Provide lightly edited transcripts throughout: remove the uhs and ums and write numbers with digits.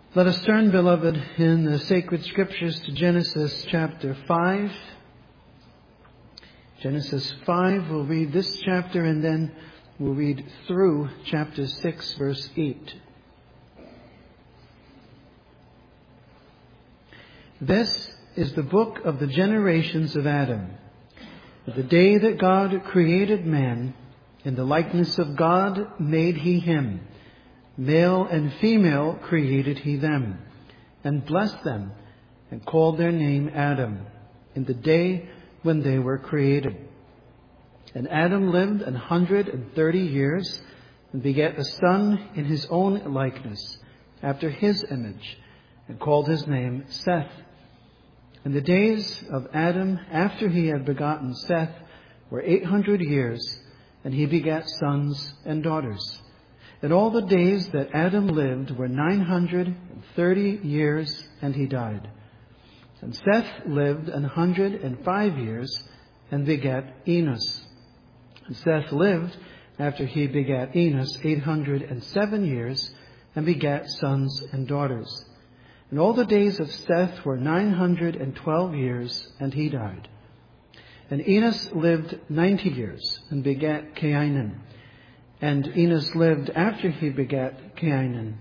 Let us turn, beloved, in the sacred scriptures to Genesis chapter 5. Genesis 5, we'll read this chapter and then we'll read through chapter 6, verse 8. This is the book of the generations of Adam. The day that God created man, in the likeness of God made he him. Male and female created he them, and blessed them, and called their name Adam, in the day when they were created. And Adam lived 130 years, and begat a son in his own likeness, after his image, and called his name Seth. And the days of Adam after he had begotten Seth were 800 years, and he begat sons and daughters. And all the days that Adam lived were 930 years, and he died. And Seth lived 105 years, and begat Enos. And Seth lived, after he begat Enos, 807 years, and begat sons and daughters. And all the days of Seth were 912 years, and he died. And Enos lived 90 years, and begat Cainan. And Enos lived, after he begat Cainan,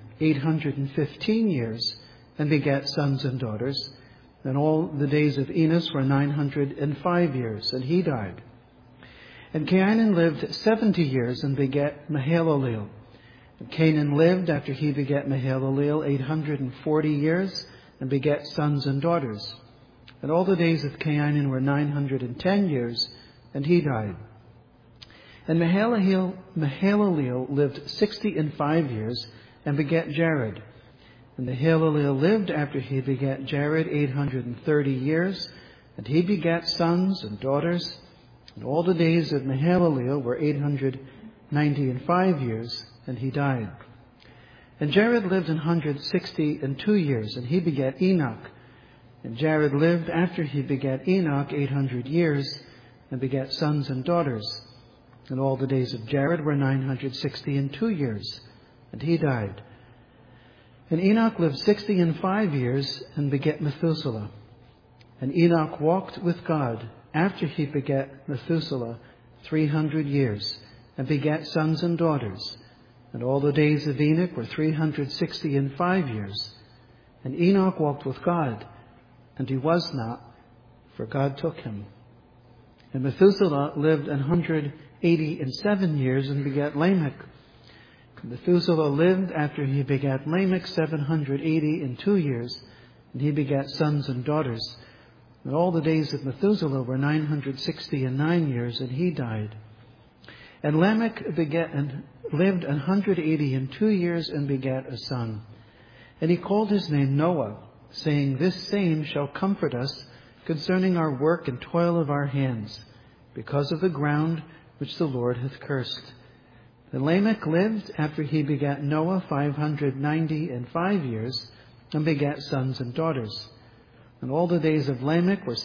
815 years, and begat sons and daughters. And all the days of Enos were 905 years, and he died. And Cainan lived 70 years, and begat Mahalaleel. And Cainan lived, after he begat Mahalaleel, 840 years, and begat sons and daughters. And all the days of Cainan were 910 years, and he died. And Mahalaleel lived 65 years, and begat Jared. And Mahalaleel lived, after he begat Jared, 830 years, and he begat sons and daughters. And all the days of Mahalaleel were 895 years, and he died. And Jared lived 162 years, and he begat Enoch. And Jared lived, after he begat Enoch, 800 years, and begat sons and daughters. And all the days of Jared were 962 years, and he died. And Enoch lived 65 years, and begat Methuselah. And Enoch walked with God, after he begat Methuselah, 300 years, and begat sons and daughters. And all the days of Enoch were 365 years. And Enoch walked with God, and he was not, for God took him. And Methuselah lived 187 years, and begat Lamech. Methuselah lived, after he begat Lamech, 782 years, and he begat sons and daughters. And all the days of Methuselah were 969 years, and he died. And Lamech lived 182 years, and begat a son. And he called his name Noah, saying, This same shall comfort us concerning our work and toil of our hands, because of the ground which the Lord hath cursed. And Lamech lived, after he begat Noah, 595 years, and begat sons and daughters. And all the days of Lamech were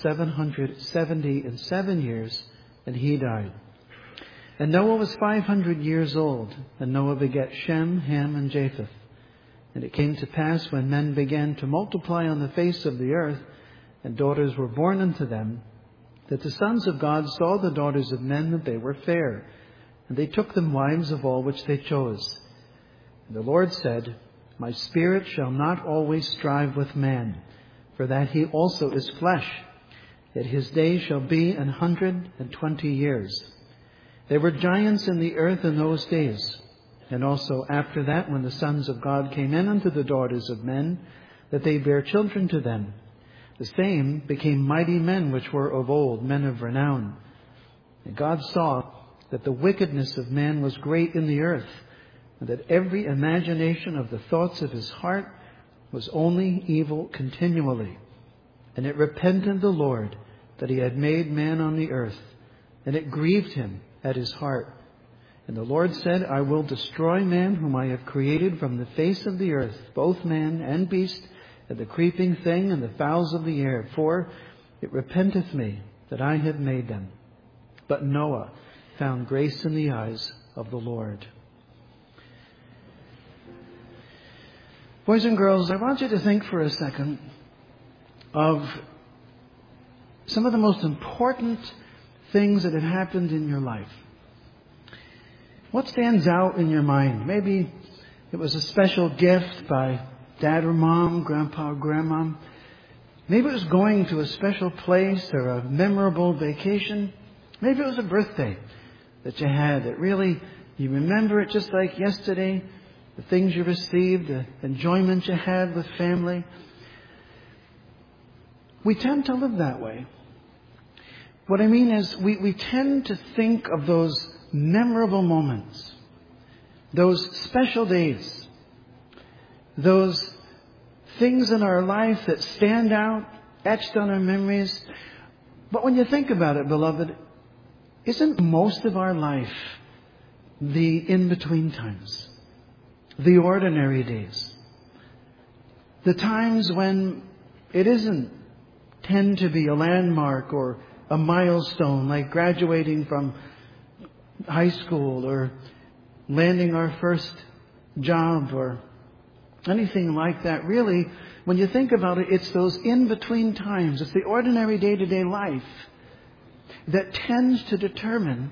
777 years, and he died. And Noah was 500 years old, and Noah begat Shem, Ham, and Japheth. And it came to pass, when men began to multiply on the face of the earth, and daughters were born unto them, that the sons of God saw the daughters of men, that they were fair, and they took them wives of all which they chose. And the Lord said, My spirit shall not always strive with man, for that he also is flesh, yet his days shall be 120 years. There were giants in the earth in those days, and also after that, when the sons of God came in unto the daughters of men, that they bare children to them. The same became mighty men which were of old, men of renown. And God saw that the wickedness of man was great in the earth, and that every imagination of the thoughts of his heart was only evil continually. And it repented the Lord that he had made man on the earth, and it grieved him at his heart. And the Lord said, I will destroy man whom I have created from the face of the earth, both man and beast, and the creeping thing, and the fowls of the air, for it repenteth me that I have made them. But Noah found grace in the eyes of the Lord. Boys and girls, I want you to think for a second of some of the most important things that have happened in your life. What stands out in your mind? Maybe it was a special gift by dad or mom, grandpa or grandma. Maybe it was going to a special place or a memorable vacation. Maybe it was a birthday that you had that really, you remember it just like yesterday. The things you received, the enjoyment you had with family. We tend to live that way. What I mean is we tend to think of those memorable moments, those special days, those things in our life that stand out, etched on our memories. But when you think about it, beloved, isn't most of our life the in-between times? The ordinary days. The times when it isn't tend to be a landmark or a milestone like graduating from high school or landing our first job or anything like that. Really, when you think about it, it's those in-between times. It's the ordinary day-to-day life that tends to determine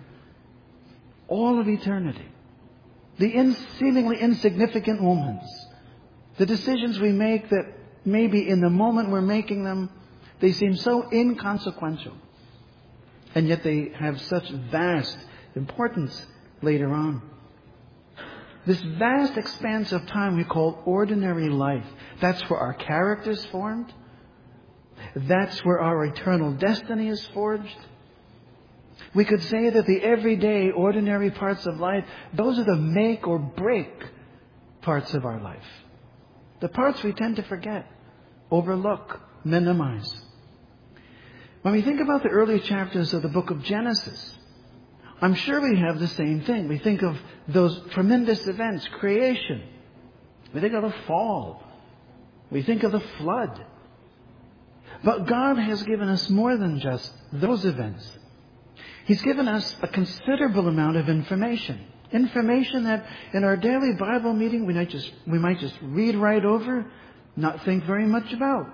all of eternity. The seemingly insignificant moments. The decisions we make that maybe in the moment we're making them, they seem so inconsequential. And yet they have such vast importance later on. This vast expanse of time we call ordinary life. That's where our character is formed. That's where our eternal destiny is forged. We could say that the everyday, ordinary parts of life, those are the make or break parts of our life. The parts we tend to forget, overlook, minimize. When we think about the early chapters of the book of Genesis, I'm sure we have the same thing. We think of those tremendous events, creation. We think of the fall. We think of the flood. But God has given us more than just those events. He's given us a considerable amount of information. Information that in our daily Bible meeting we might just read right over, not think very much about.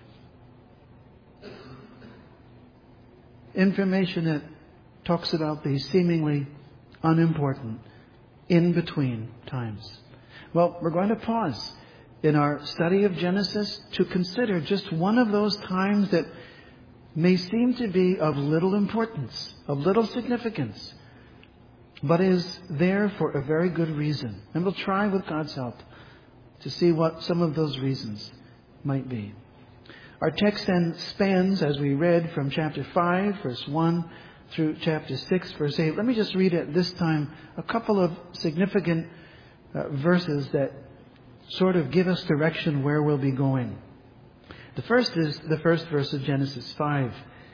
Information that talks about these seemingly unimportant in-between times. Well, we're going to pause in our study of Genesis to consider just one of those times that may seem to be of little importance, of little significance, but is there for a very good reason. And we'll try with God's help to see what some of those reasons might be. Our text then spans, as we read, from chapter 5, verse 1, through chapter 6, verse 8. Let me just read at this time a couple of significant verses that sort of give us direction where we'll be going. The first is the first verse of Genesis 5.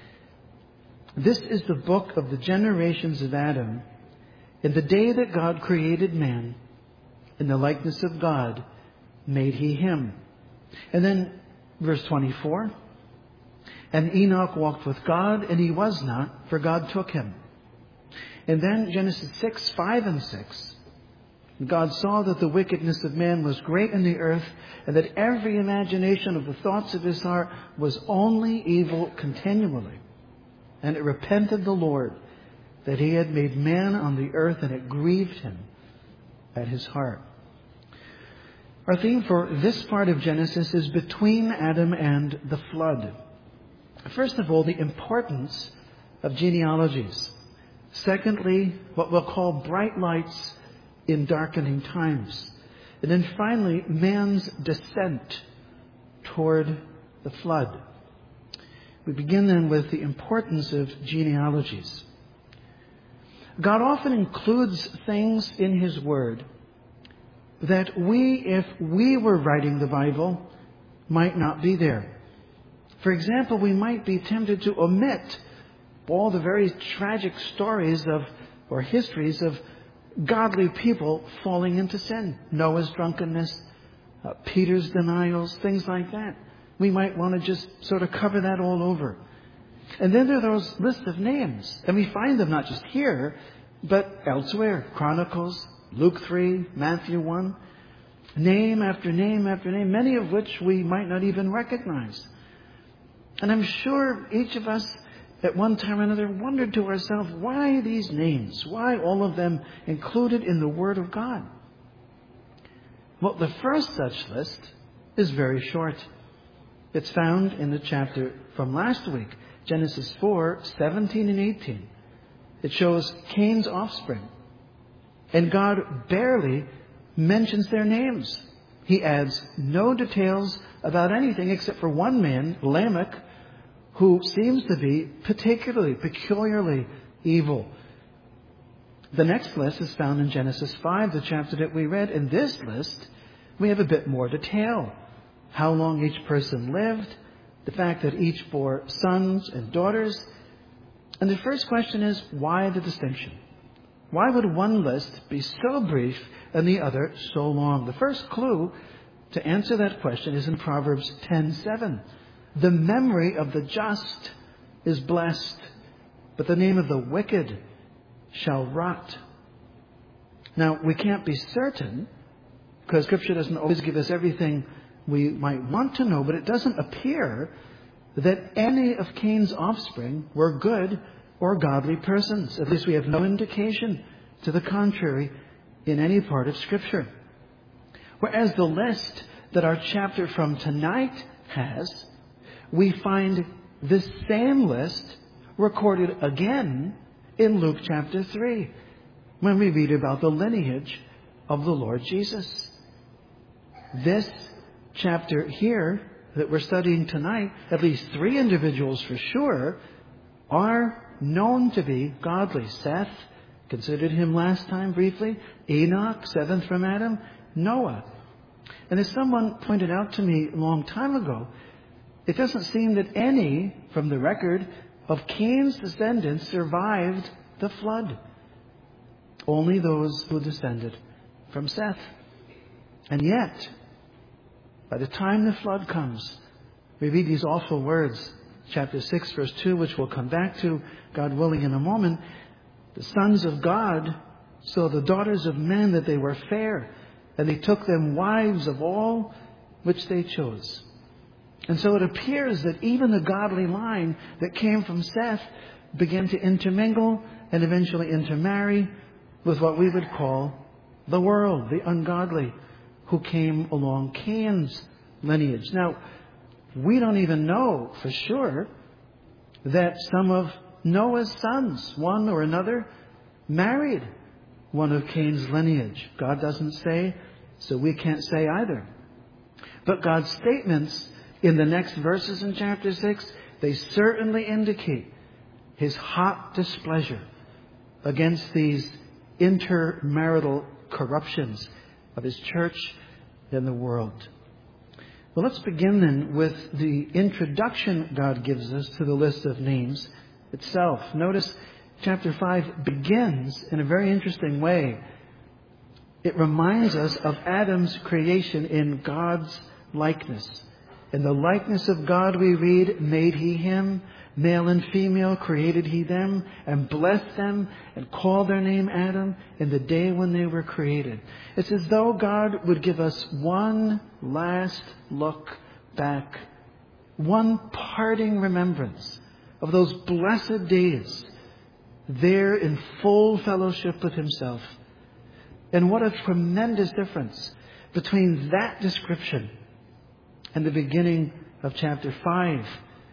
This is the book of the generations of Adam. In the day that God created man, in the likeness of God made he him. And then verse 24. And Enoch walked with God, and he was not, for God took him. And then Genesis 6, 5 and 6. God saw that the wickedness of man was great in the earth, and that every imagination of the thoughts of his heart was only evil continually. And it repented the Lord that he had made man on the earth, and it grieved him at his heart. Our theme for this part of Genesis is between Adam and the flood. First of all, the importance of genealogies. Secondly, what we'll call bright lights in darkening times. And then finally, man's descent toward the flood. We begin then with the importance of genealogies. God often includes things in His Word that we, if we were writing the Bible, might not be there. For example, we might be tempted to omit all the very tragic stories of, or histories of, godly people falling into sin. Noah's drunkenness, Peter's denials, things like that. We might want to just sort of cover that all over. And then there are those lists of names. And we find them not just here, but elsewhere. Chronicles, Luke 3, Matthew 1. Name after name after name, many of which we might not even recognize. And I'm sure each of us at one time or another wondered to ourselves, why these names? Why all of them included in the Word of God? Well, the first such list is very short. It's found in the chapter from last week, Genesis 4:17 and 18. It shows Cain's offspring. And God barely mentions their names. He adds no details about anything except for one man, Lamech, who seems to be peculiarly evil. The next list is found in Genesis 5, the chapter that we read. In this list, we have a bit more detail. How long each person lived, the fact that each bore sons and daughters. And the first question is, why the distinction? Why would one list be so brief and the other so long? The first clue to answer that question is in Proverbs 10:7. The memory of the just is blessed, but the name of the wicked shall rot. Now, we can't be certain, because Scripture doesn't always give us everything we might want to know, but it doesn't appear that any of Cain's offspring were good or godly persons. At least we have no indication to the contrary in any part of Scripture. Whereas the list that our chapter from tonight has, we find this same list recorded again in Luke chapter 3, when we read about the lineage of the Lord Jesus. This chapter here that we're studying tonight, at least 3 individuals for sure, are known to be godly. Seth, considered him last time briefly. Enoch, 7th from Adam. Noah. And as someone pointed out to me a long time ago, it doesn't seem that any from the record of Cain's descendants survived the flood. Only those who descended from Seth. And yet, by the time the flood comes, we read these awful words, chapter 6, verse 2, which we'll come back to, God willing, in a moment. The sons of God saw the daughters of men that they were fair, and they took them wives of all which they chose. And so it appears that even the godly line that came from Seth began to intermingle and eventually intermarry with what we would call the world, the ungodly, who came along Cain's lineage. Now, we don't even know for sure that some of Noah's sons, one or another, married one of Cain's lineage. God doesn't say, so we can't say either. But God's statements in the next verses in chapter 6, they certainly indicate His hot displeasure against these intermarital corruptions of His church and the world. Well, let's begin then with the introduction God gives us to the list of names itself. Notice chapter 5 begins in a very interesting way. It reminds us of Adam's creation in God's likeness. In the likeness of God, we read, made He him, male and female created He them, and blessed them, and called their name Adam in the day when they were created. It's as though God would give us one last look back, one parting remembrance of those blessed days there in full fellowship with Himself. And what a tremendous difference between that description and the beginning of chapter 5.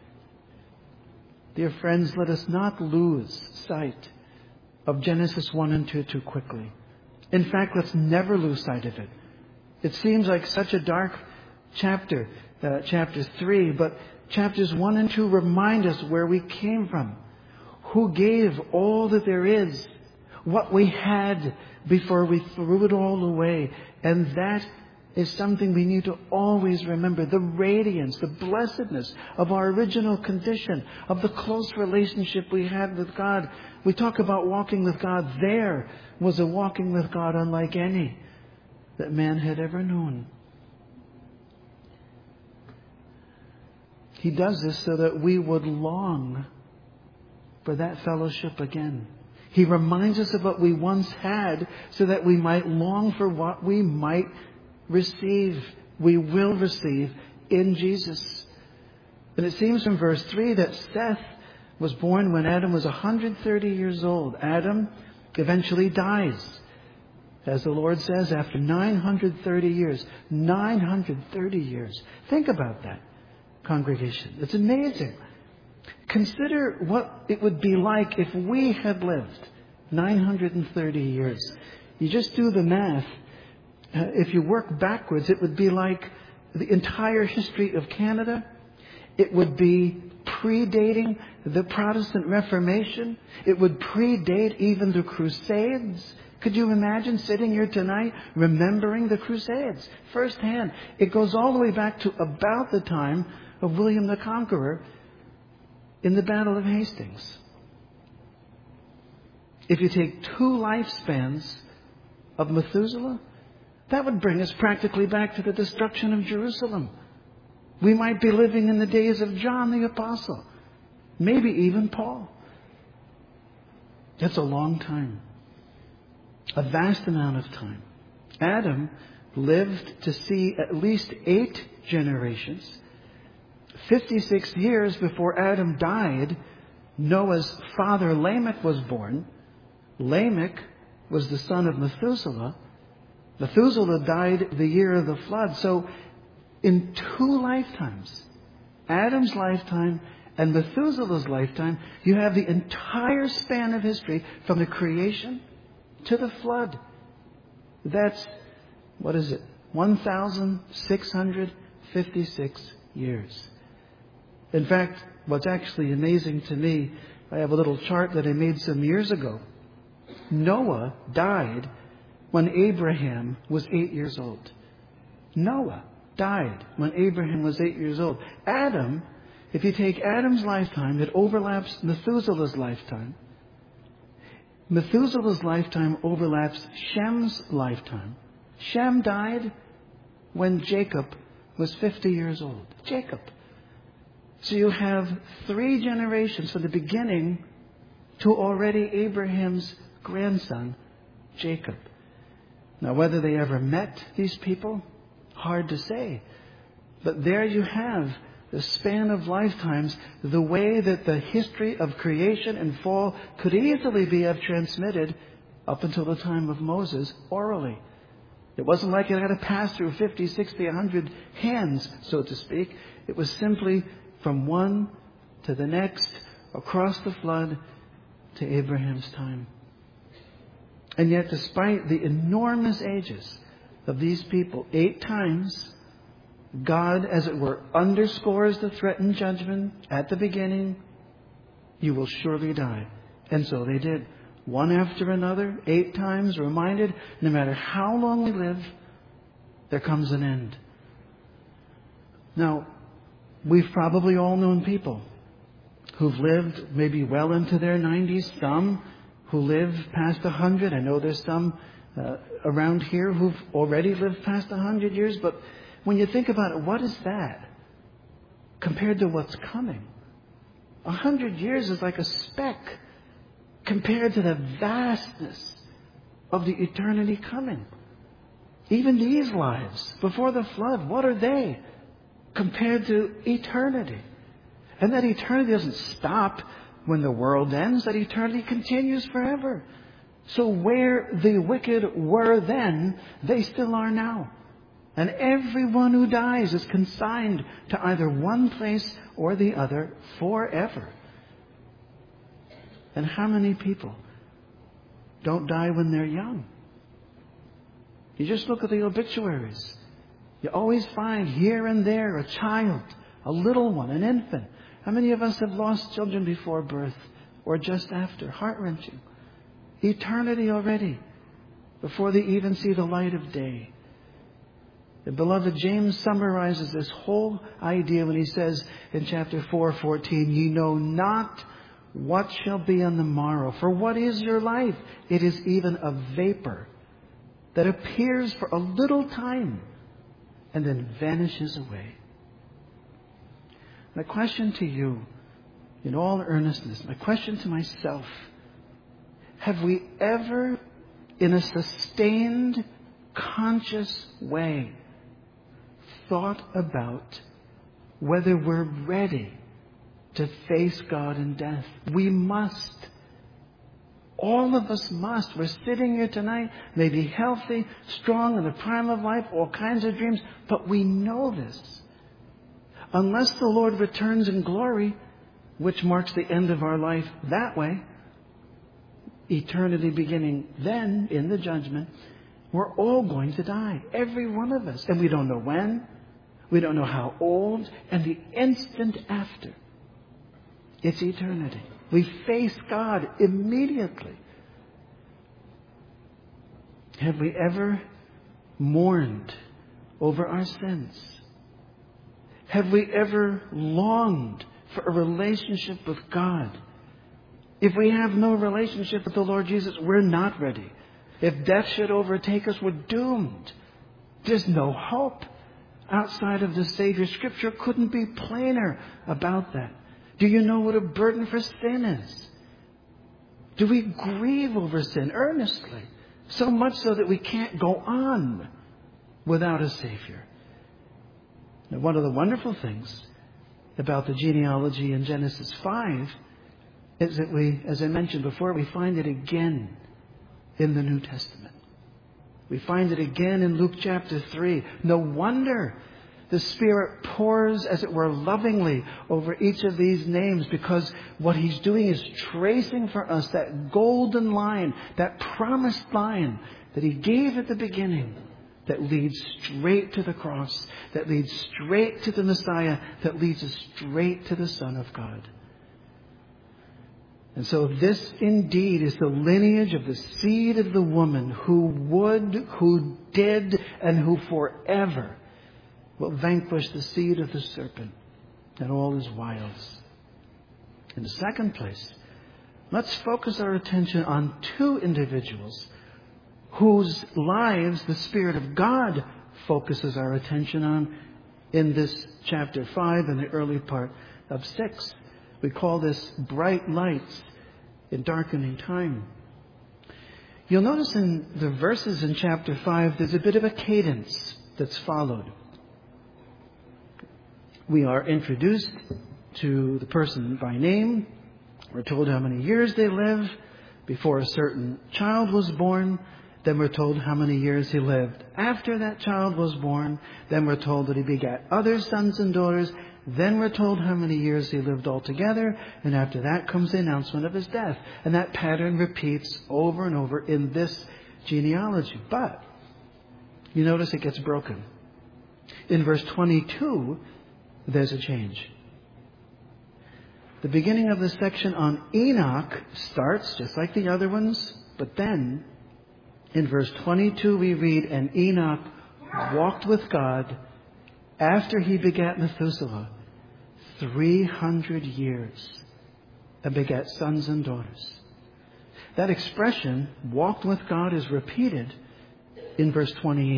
Dear friends, let us not lose sight of Genesis 1 and 2 too quickly. In fact, let's never lose sight of it. It seems like such a dark chapter, chapter 3, but chapters 1 and 2 remind us where we came from, who gave all that there is, what we had before we threw it all away. And that is something we need to always remember. The radiance, the blessedness of our original condition, of the close relationship we had with God. We talk about walking with God. There was a walking with God unlike any that man had ever known. He does this so that we would long for that fellowship again. He reminds us of what we once had so that we might long for what we might we will receive in Jesus. And it seems from verse 3 that Seth was born when Adam was 130 years old. Adam eventually dies, as the Lord says, after 930 years. 930 years. Think about that, congregation. It's amazing. Consider what it would be like if we had lived 930 years. You just do the math. If you work backwards, it would be like the entire history of Canada. It would be predating the Protestant Reformation. It would predate even the Crusades. Could you imagine sitting here tonight remembering the Crusades firsthand? It goes all the way back to about the time of William the Conqueror in the Battle of Hastings. If you take 2 lifespans of Methuselah, that would bring us practically back to the destruction of Jerusalem. We might be living in the days of John the Apostle, maybe even Paul. That's a long time, a vast amount of time. Adam lived to see at least 8 generations. 56 years before Adam died, Noah's father Lamech was born. Lamech was the son of Methuselah. Methuselah died the year of the flood. So in 2 lifetimes, Adam's lifetime and Methuselah's lifetime, you have the entire span of history from the creation to the flood. That's, 1,656 years. In fact, what's actually amazing to me, I have a little chart that I made some years ago. Noah died when Abraham was 8 years old. Noah died when Abraham was 8 years old. Adam, if you take Adam's lifetime, it overlaps Methuselah's lifetime. Methuselah's lifetime overlaps Shem's lifetime. Shem died when Jacob was 50 years old. Jacob. So you have 3 generations from the beginning to already Abraham's grandson, Jacob. Now, whether they ever met these people, hard to say. But there you have the span of lifetimes, the way that the history of creation and fall could easily be transmitted up until the time of Moses orally. It wasn't like it had to pass through 50, 60, 100 hands, so to speak. It was simply from one to the next, across the flood to Abraham's time. And yet, despite the enormous ages of these people, 8 times, God, as it were, underscores the threatened judgment at the beginning. You will surely die. And so they did. One after another, 8 times, reminded, no matter how long we live, there comes an end. Now, we've probably all known people who've lived maybe well into their 90s, some who live past 100. I know there's some around here who've already lived past 100 years, but when you think about it, what is that compared to what's coming? 100 years is like a speck compared to the vastness of the eternity coming. Even these lives before the flood, what are they compared to eternity? And that eternity doesn't stop when the world ends. That eternity continues forever. So where the wicked were then, they still are now. And everyone who dies is consigned to either one place or the other forever. And how many people don't die when they're young? You just look at the obituaries. You always find here and there a child, a little one, an infant. How many of us have lost children before birth or just after? Heart-wrenching. Eternity already, before they even see the light of day. The beloved James summarizes this whole idea when he says in chapter 4:14, "Ye know not what shall be on the morrow. For what is your life? It is even a vapor that appears for a little time and then vanishes away." My question to you, in all earnestness, my question to myself, have we ever, in a sustained, conscious way, thought about whether we're ready to face God in death. We must. All of us must. We're sitting here tonight, maybe healthy, strong, in the prime of life, all kinds of dreams, but we know this. Unless the Lord returns in glory, which marks the end of our life that way, eternity beginning then in the judgment, we're all going to die. Every one of us. And we don't know when. We don't know how old. And the instant after, it's eternity. We face God immediately. Have we ever mourned over our sins? Have we ever longed for a relationship with God? If we have no relationship with the Lord Jesus, we're not ready. If death should overtake us, we're doomed. There's no hope outside of the Savior. Scripture couldn't be plainer about that. Do you know what a burden for sin is? Do we grieve over sin earnestly? So much so that we can't go on without a Savior. Now, one of the wonderful things about the genealogy in Genesis 5 is that we, as I mentioned before, we find it again in the New Testament. We find it again in Luke chapter 3. No wonder the Spirit pours, as it were, lovingly over each of these names, because what He's doing is tracing for us that golden line, that promised line that He gave at the beginning, that leads straight to the cross, that leads straight to the Messiah, that leads us straight to the Son of God. And so this indeed is the lineage of the seed of the woman who would, who did, and who forever will vanquish the seed of the serpent and all his wiles. In the second place, let's focus our attention on two individuals whose lives the Spirit of God focuses our attention on in this chapter 5 and the early part of 6. We call this bright lights in darkening time. You'll notice in the verses in chapter 5, there's a bit of a cadence that's followed. We are introduced to the person by name. We're told how many years they live before a certain child was born. Then we're told how many years he lived after that child was born. Then we're told that he begat other sons and daughters. Then we're told how many years he lived altogether. And after that comes the announcement of his death. And that pattern repeats over and over in this genealogy. But you notice it gets broken. In verse 22, there's a change. The beginning of the section on Enoch starts just like the other ones. But then in verse 22 we read, and Enoch walked with God after he begat Methuselah 300 years and begat sons and daughters. That expression, walked with God, is repeated in verse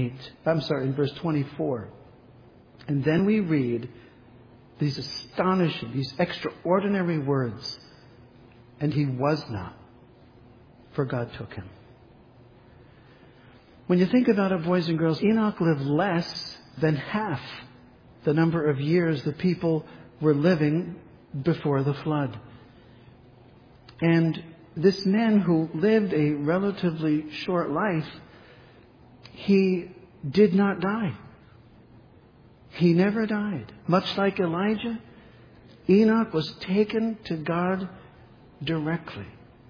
24. And then we read these astonishing, these extraordinary words. And he was not, for God took him. When you think about it, boys and girls, Enoch lived less than half the number of years the people were living before the flood. And this man who lived a relatively short life, he did not die. He never died. Much like Elijah, Enoch was taken to God directly.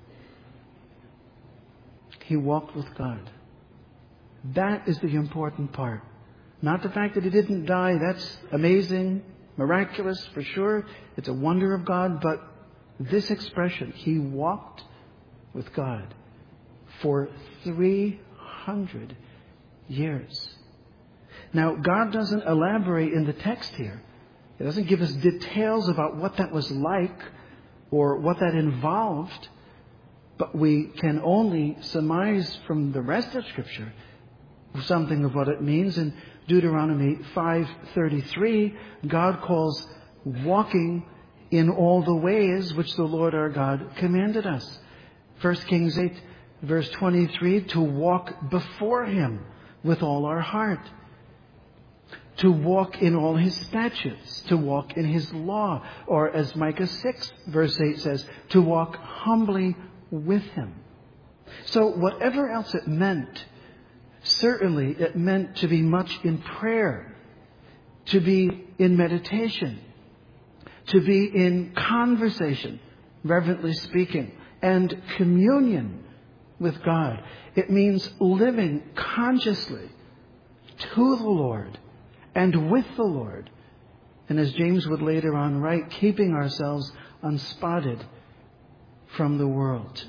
He walked with God. That is the important part. Not the fact that he didn't die. That's amazing, miraculous for sure. It's a wonder of God. But this expression, he walked with God for 300 years. Now, God doesn't elaborate in the text here. It doesn't give us details about what that was like or what that involved. But we can only surmise from the rest of Scripture something of what it means. In Deuteronomy 5:33, God calls walking in all the ways which the Lord our God commanded us. 1 Kings 8, verse 23, to walk before Him with all our heart. to walk in all his statutes, to walk in his law, or as Micah 6 verse 8 says, to walk humbly with him. So whatever else it meant, certainly it meant to be much in prayer, to be in meditation, to be in conversation, reverently speaking, and communion with God. It means living consciously to the Lord and with the Lord. And as James would later on write, keeping ourselves unspotted from the world.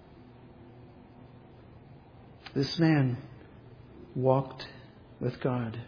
This man walked with God.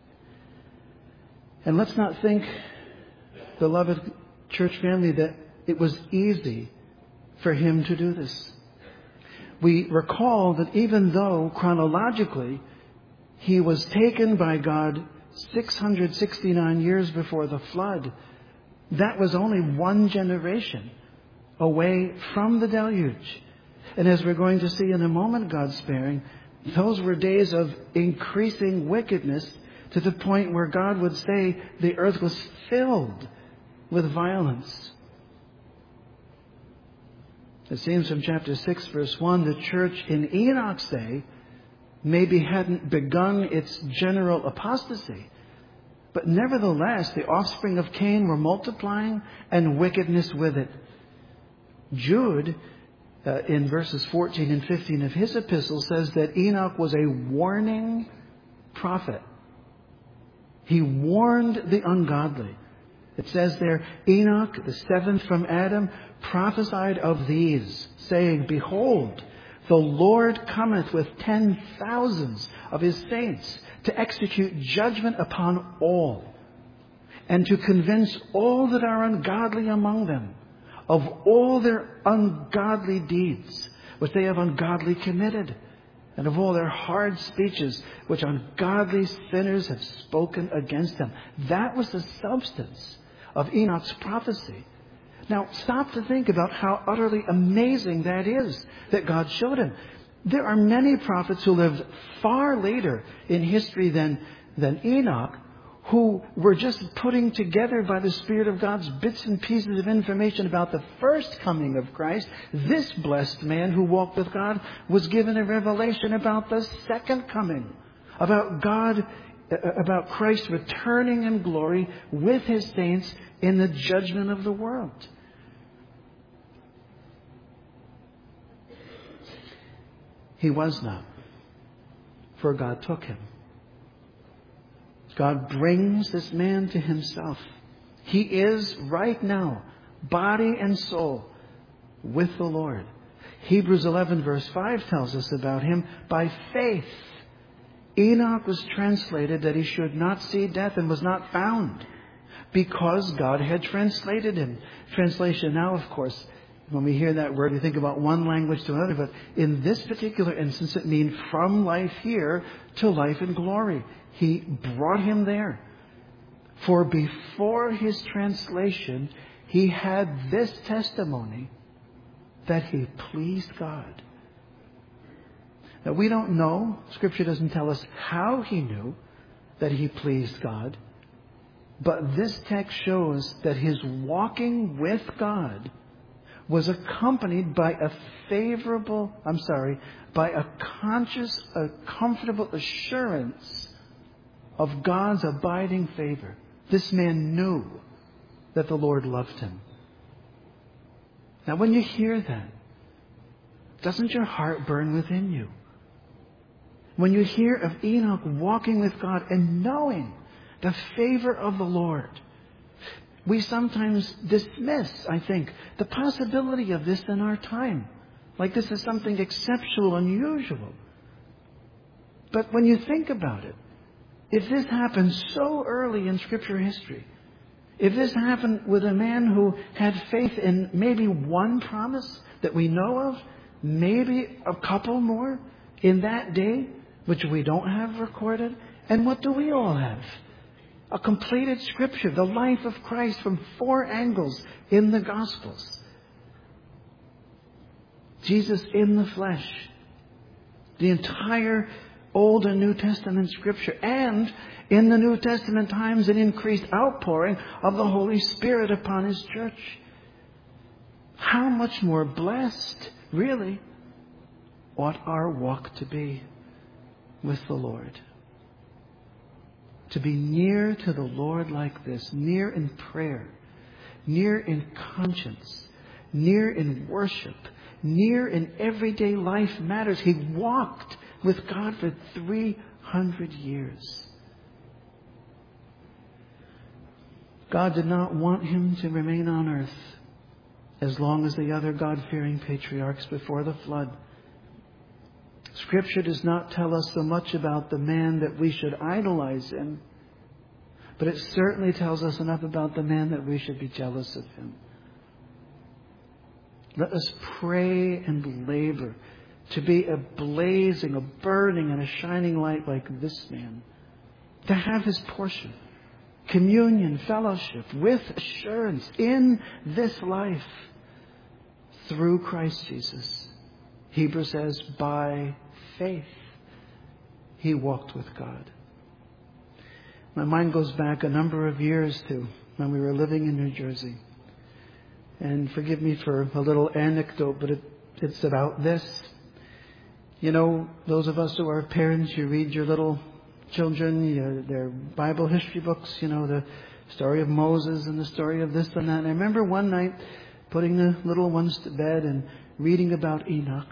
And let's not think, beloved church family, that it was easy for him to do this. We recall that even though chronologically he was taken by God 669 years before the flood, that was only one generation away from the deluge. And as we're going to see in a moment, God sparing, those were days of increasing wickedness to the point where God would say the earth was filled with violence. It seems from chapter 6, verse 1, the church in Enoch's day maybe hadn't begun its general apostasy, but nevertheless, the offspring of Cain were multiplying and wickedness with it. Jude, in verses 14 and 15 of his epistle, says that Enoch was a warning prophet. He warned the ungodly. It says there, Enoch, the seventh from Adam, prophesied of these, saying, Behold, the Lord cometh with 10,000s of his saints to execute judgment upon all, and to convince all that are ungodly among them of all their ungodly deeds, which they have ungodly committed, and of all their hard speeches, which ungodly sinners have spoken against them. That was the substance of Enoch's prophecy. Now, stop to think about how utterly amazing that is that God showed him. There are many prophets who lived far later in history than Enoch, who were just putting together by the Spirit of God's bits and pieces of information about the first coming of Christ. This blessed man who walked with God was given a revelation about the second coming, about God, about Christ returning in glory with his saints in the judgment of the world. He was not, for God took him. God brings this man to himself. He is right now, body and soul, with the Lord. Hebrews 11 verse 5 tells us about him. By faith, Enoch was translated that he should not see death and was not found, because God had translated him. Translation now, of course, when we hear that word, we think about one language to another. But in this particular instance, it means from life here to life in glory. He brought him there. For before his translation, he had this testimony that he pleased God. Now, we don't know. Scripture doesn't tell us how he knew that he pleased God. But this text shows that his walking with God was accompanied by a conscious, a comfortable assurance of God's abiding favor. This man knew that the Lord loved him. Now, when you hear that, doesn't your heart burn within you? When you hear of Enoch walking with God and knowing the favor of the Lord, we sometimes dismiss, I think, the possibility of this in our time. Like this is something exceptional, unusual. But when you think about it, if this happened so early in Scripture history, if this happened with a man who had faith in maybe one promise that we know of, maybe a couple more in that day, which we don't have recorded, and what do we all have? A completed Scripture, the life of Christ from 4 angles in the Gospels. Jesus in the flesh. The entire Old and New Testament Scripture, and in the New Testament times an increased outpouring of the Holy Spirit upon His church. How much more blessed, really, ought our walk to be with the Lord? To be near to the Lord like this, near in prayer, near in conscience, near in worship, near in everyday life matters. He walked with God for 300 years. God did not want him to remain on earth as long as the other God-fearing patriarchs before the flood. Scripture does not tell us so much about the man that we should idolize him, but it certainly tells us enough about the man that we should be jealous of him. Let us pray and labor to be a blazing, a burning, and a shining light like this man. To have his portion, communion, fellowship, with assurance in this life through Christ Jesus. Hebrews says, by faith he walked with God. My mind goes back a number of years to when we were living in New Jersey. And forgive me for a little anecdote, but it's about this. You know, those of us who are parents, you read your little children, their Bible history books, you know, the story of Moses and the story of this and that. And I remember one night putting the little ones to bed and reading about Enoch.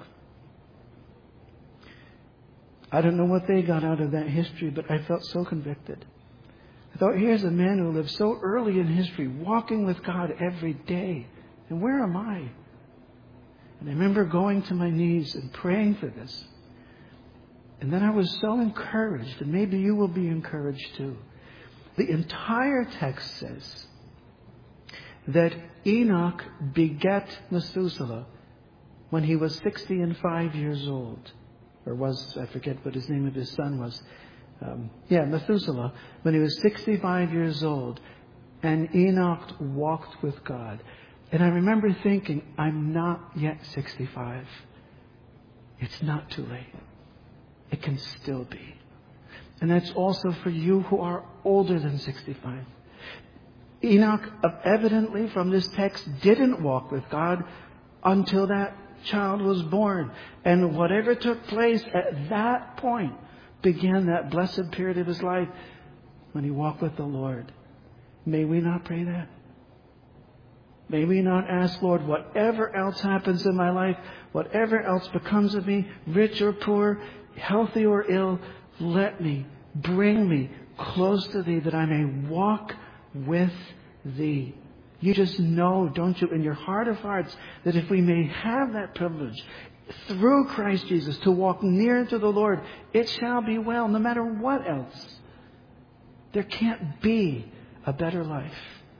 I don't know what they got out of that history, but I felt so convicted. I thought, here's a man who lived so early in history, walking with God every day. And where am I? And I remember going to my knees and praying for this. And then I was so encouraged, and maybe you will be encouraged too. The entire text says that Enoch begat Methuselah when he was 65 years old. Or was, I forget what his name of his son was. Methuselah, when he was 65 years old. And Enoch walked with God. And I remember thinking, I'm not yet 65. It's not too late. It can still be. And that's also for you who are older than 65. Enoch, evidently from this text, didn't walk with God until that child was born. And whatever took place at that point began that blessed period of his life when he walked with the Lord. May we not pray that? May we not ask, Lord, whatever else happens in my life, whatever else becomes of me, rich or poor, healthy or ill, bring me close to Thee that I may walk with Thee. You just know, don't you, in your heart of hearts, that if we may have that privilege through Christ Jesus to walk near to the Lord, it shall be well, no matter what else. There can't be a better life.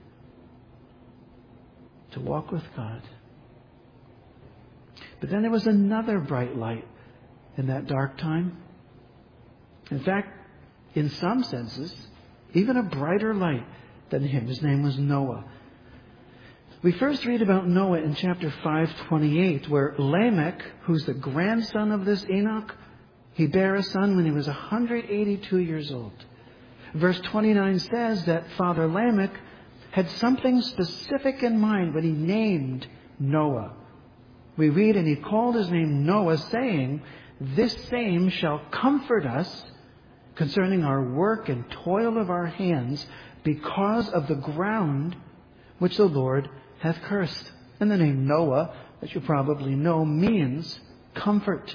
To walk with God. But then there was another bright light in that dark time. In fact, in some senses, even a brighter light than him. His name was Noah. We first read about Noah in chapter 5:28, where Lamech, who's the grandson of this Enoch, he bare a son when he was 182 years old. Verse 29 says that Father Lamech had something specific in mind when he named Noah. We read, and he called his name Noah, saying, this same shall comfort us concerning our work and toil of our hands, because of the ground which the Lord hath cursed. And the name Noah, as you probably know, means comfort.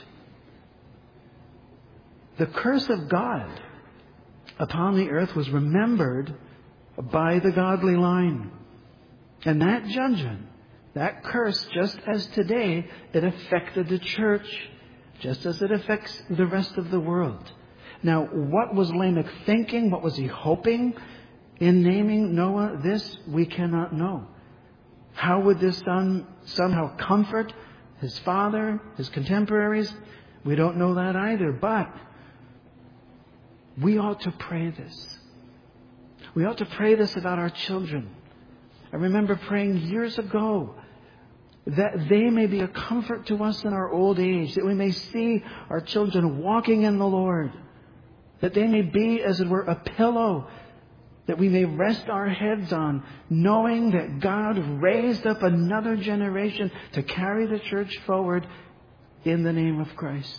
The curse of God upon the earth was remembered by the godly line. And that judgment, that curse, just as today, it affected the church, just as it affects the rest of the world. Now, what was Lamech thinking? What was he hoping in naming Noah this? We cannot know. How would this son somehow comfort his father, his contemporaries? We don't know that either, but we ought to pray this. We ought to pray this about our children. I remember praying years ago that they may be a comfort to us in our old age, that we may see our children walking in the Lord, that they may be, as it were, a pillow that we may rest our heads on, knowing that God raised up another generation to carry the church forward in the name of Christ.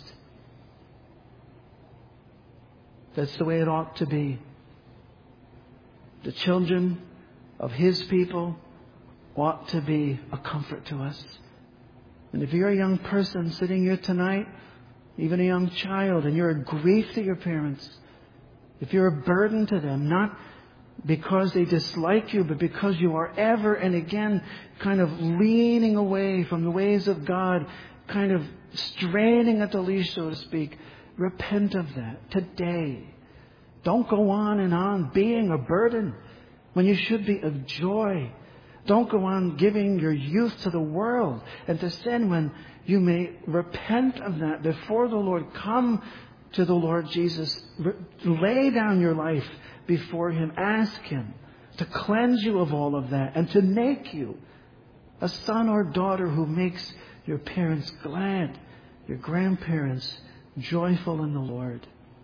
That's the way it ought to be. The children of His people ought to be a comfort to us. And if you're a young person sitting here tonight, even a young child, and you're a grief to your parents, if you're a burden to them, not because they dislike you, but because you are ever and again kind of leaning away from the ways of God, kind of straining at the leash, so to speak, repent of that today. Don't go on and on being a burden when you should be of joy. Don't go on giving your youth to the world and to sin when you may repent of that before the Lord. Come to the Lord Jesus. Lay down your life before Him. Ask Him to cleanse you of all of that and to make you a son or daughter who makes your parents glad, your grandparents joyful in the Lord.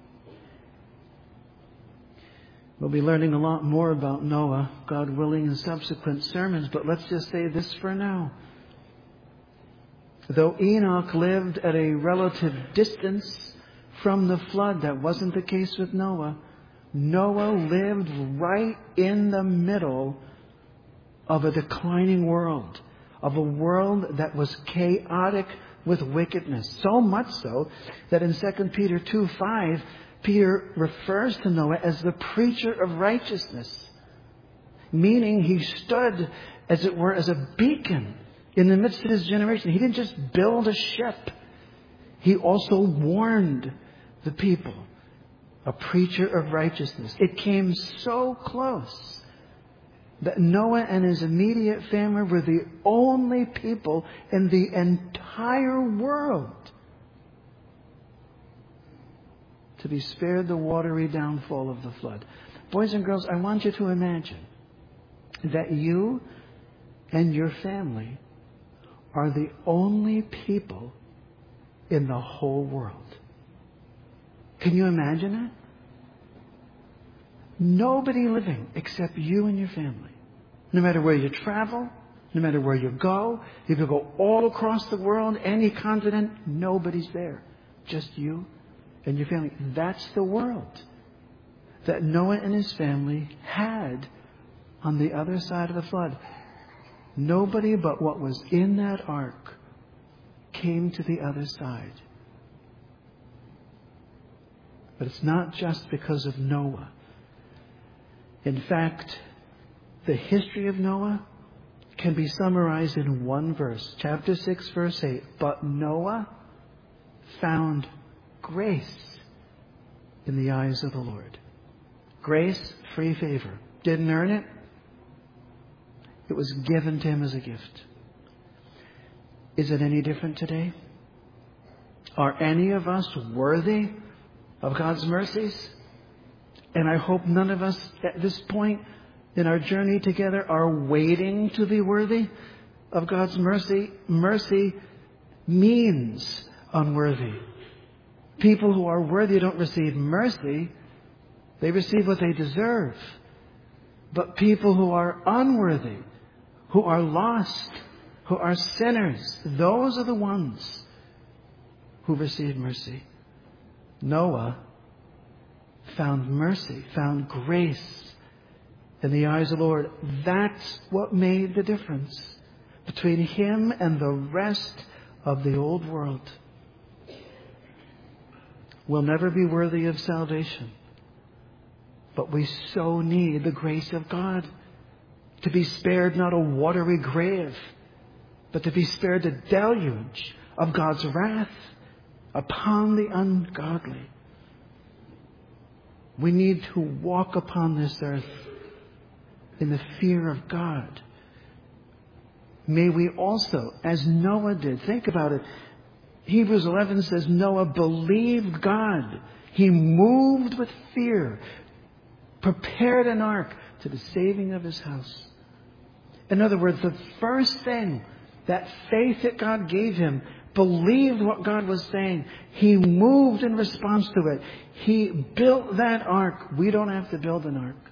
We'll be learning a lot more about Noah, God willing, in subsequent sermons, but let's just say this for now. Though Enoch lived at a relative distance from the flood, that wasn't the case with Noah. Noah lived right in the middle of a declining world, of a world that was chaotic with wickedness. So much so that in 2 Peter 2:5, Peter refers to Noah as the preacher of righteousness, meaning he stood, as it were, as a beacon in the midst of his generation. He didn't just build a ship. He also warned the people. A preacher of righteousness. It came so close that Noah and his immediate family were the only people in the entire world to be spared the watery downfall of the flood. Boys and girls, I want you to imagine that you and your family are the only people in the whole world. Can you imagine that? Nobody living except you and your family. No matter where you travel, no matter where you go, you could go all across the world, any continent, nobody's there. Just you and your family. That's the world that Noah and his family had on the other side of the flood. Nobody but what was in that ark came to the other side. But it's not just because of Noah. In fact, the history of Noah can be summarized in one verse. Chapter 6, verse 8. But Noah found grace in the eyes of the Lord. Grace, free favor. Didn't earn it. It was given to him as a gift. Is it any different today? Are any of us worthy of God's mercies? And I hope none of us at this point in our journey together are waiting to be worthy of God's mercy. Mercy means unworthy. People who are worthy don't receive mercy. They receive what they deserve. But people who are unworthy, who are lost, who are sinners, those are the ones who receive mercy. Noah found mercy, found grace in the eyes of the Lord. That's what made the difference between him and the rest of the old world. We'll never be worthy of salvation, but we so need the grace of God to be spared not a watery grave, but to be spared the deluge of God's wrath upon the ungodly. We need to walk upon this earth in the fear of God. May we also, as Noah did, think about it. Hebrews 11 says Noah believed God. He moved with fear, prepared an ark to the saving of his house. In other words, the first thing that faith that God gave him, believed what God was saying. He moved in response to it. He built that ark. We don't have to build an ark.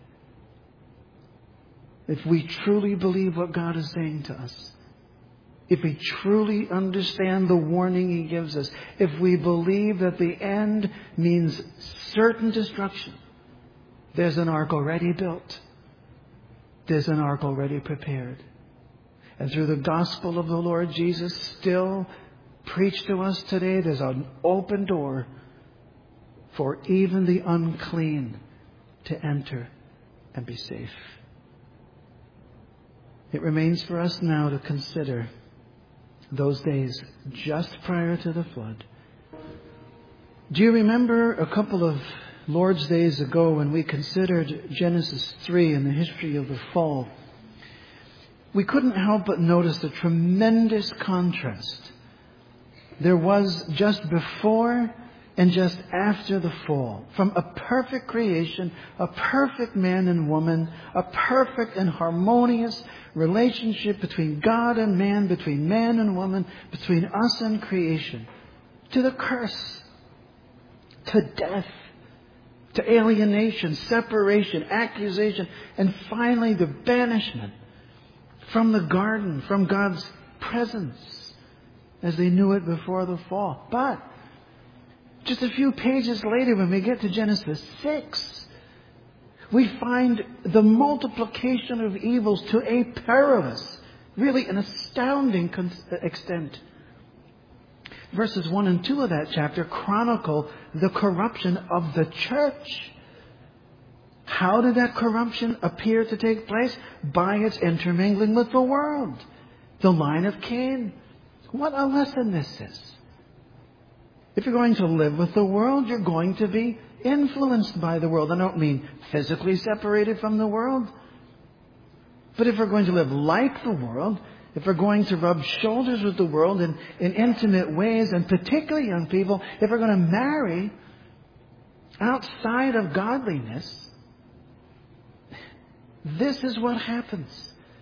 If we truly believe what God is saying to us, if we truly understand the warning He gives us, if we believe that the end means certain destruction, there's an ark already built. There's an ark already prepared. And through the gospel of the Lord Jesus still preached to us today, there's an open door for even the unclean to enter and be safe. It remains for us now to consider those days just prior to the flood. Do you remember a couple of Lord's days ago when we considered Genesis 3 and the history of the fall? We couldn't help but notice the tremendous contrast there was just before and just after the fall. From a perfect creation, a perfect man and woman, a perfect and harmonious relationship between God and man, between man and woman, between us and creation, to the curse, to death, to alienation, separation, accusation, and finally the banishment from the garden, from God's presence, as they knew it before the fall. But just a few pages later, when we get to Genesis 6, we find the multiplication of evils to a perilous, really an astounding extent. Verses 1 and 2 of that chapter chronicle the corruption of the church. How did that corruption appear to take place? By its intermingling with the world. The line of Cain. What a lesson this is. If you're going to live with the world, you're going to be influenced by the world. I don't mean physically separated from the world. But if we're going to live like the world, if we're going to rub shoulders with the world in intimate ways, and particularly young people, if we're going to marry outside of godliness, this is what happens.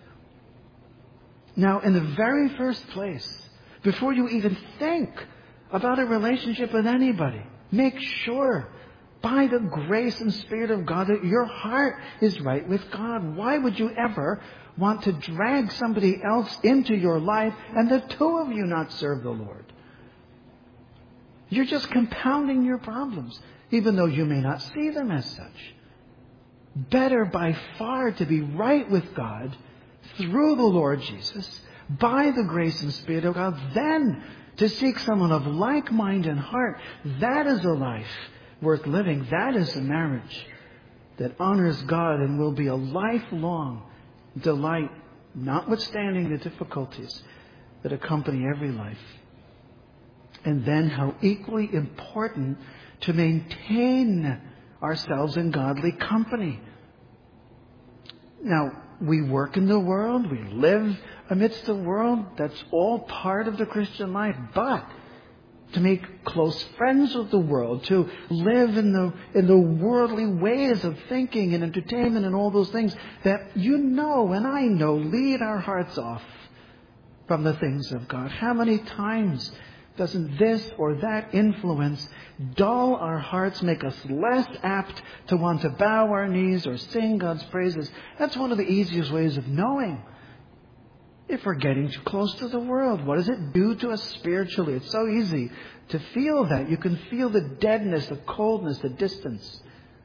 Now, in the very first place, before you even think about a relationship with anybody, make sure by the grace and Spirit of God that your heart is right with God. Why would you ever want to drag somebody else into your life and the two of you not serve the Lord? You're just compounding your problems, even though you may not see them as such. Better by far to be right with God through the Lord Jesus, by the grace and Spirit of God, than to seek someone of like mind and heart. That is a life worth living. That is a marriage that honors God and will be a lifelong delight, notwithstanding the difficulties that accompany every life. And then how equally important to maintain ourselves in godly company. Now, we work in the world, we live amidst the world, that's all part of the Christian life. But to make close friends with the world, to live in the worldly ways of thinking and entertainment and all those things that you know and I know lead our hearts off from the things of God. How many times doesn't this or that influence dull our hearts, make us less apt to want to bow our knees or sing God's praises? That's one of the easiest ways of knowing if we're getting too close to the world. What does it do to us spiritually? It's so easy to feel that. You can feel the deadness, the coldness, the distance.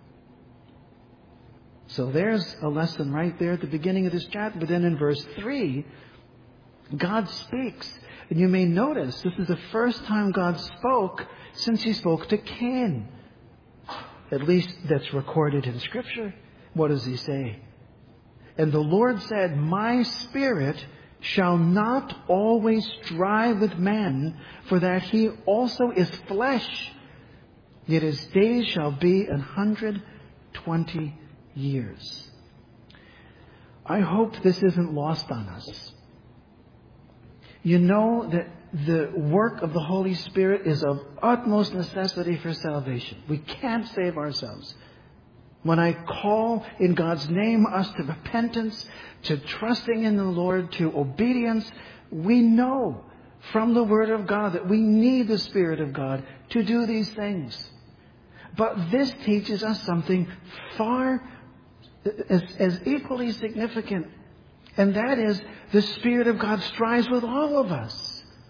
So there's a lesson right there at the beginning of this chapter. But then in verse 3, God speaks. And you may notice this is the first time God spoke since He spoke to Cain. At least that's recorded in Scripture. What does He say? And the Lord said, "My spirit shall not always strive with man, for that he also is flesh. Yet his days shall be 120 years." I hope this isn't lost on us. You know that the work of the Holy Spirit is of utmost necessity for salvation. We can't save ourselves. when I call in God's name us to repentance, to trusting in the Lord, to obedience, we know from the Word of God that we need the Spirit of God to do these things. But this teaches us something far as equally significant. And that is, the Spirit of God strives with all of us.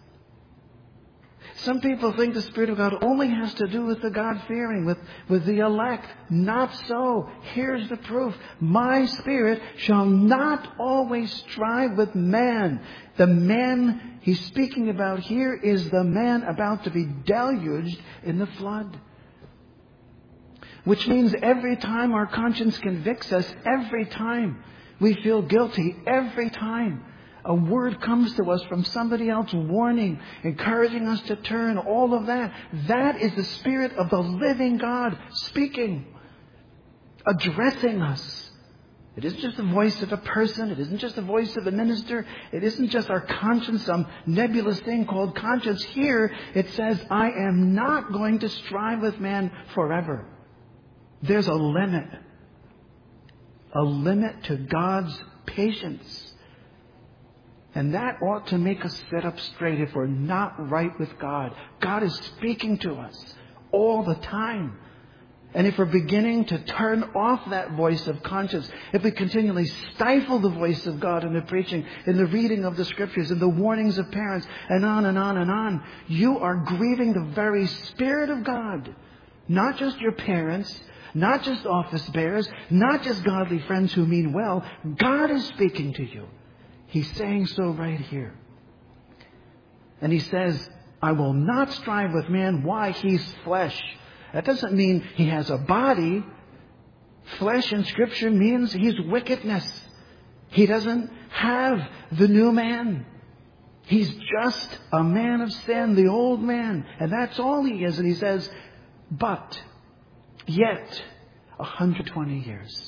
Some people think the Spirit of God only has to do with the God-fearing, with the elect. Not so. Here's the proof. My Spirit shall not always strive with man. The man he's speaking about here is the man about to be deluged in the flood. Which means every time our conscience convicts us, every time we feel guilty, every time a word comes to us from somebody else, warning, encouraging us to turn, all of that. That is the Spirit of the living God speaking, addressing us. It isn't just the voice of a person. It isn't just the voice of a minister. It isn't just our conscience, some nebulous thing called conscience. Here it says, I am not going to strive with man forever. There's a limit to God's patience. And that ought to make us sit up straight if we're not right with God. God is speaking to us all the time. And if we're beginning to turn off that voice of conscience, if we continually stifle the voice of God in the preaching, in the reading of the Scriptures, in the warnings of parents, and on and on and on, you are grieving the very Spirit of God. Not just your parents, not just office bearers, not just godly friends who mean well. God is speaking to you. He's saying so right here. And he says, I will not strive with man. Why? He's flesh. That doesn't mean he has a body. Flesh in Scripture means he's wickedness. He doesn't have the new man. He's just a man of sin, the old man. And that's all he is. And he says, but yet 120 years.